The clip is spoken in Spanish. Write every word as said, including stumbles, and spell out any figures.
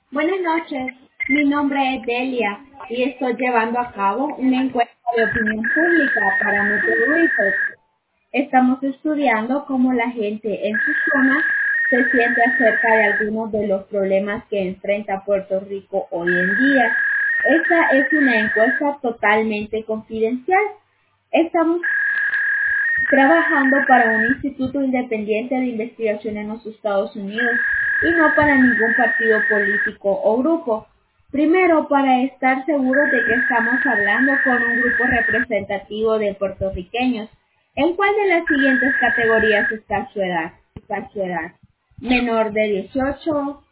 Buenas noches, mi nombre es Delia y estoy llevando a cabo una encuesta de opinión pública para Mutual Research. Estamos estudiando cómo la gente en su zona se siente acerca de algunos de los problemas que enfrenta Puerto Rico hoy en día. Esta es una encuesta totalmente confidencial. Estamos trabajando para un instituto independiente de investigación en los Estados Unidos y no para ningún partido político o grupo. Primero, para estar seguros de que estamos hablando con un grupo representativo de puertorriqueños. ¿En cuál de las siguientes categorías está su edad? Está su edad. Menor de dieciocho,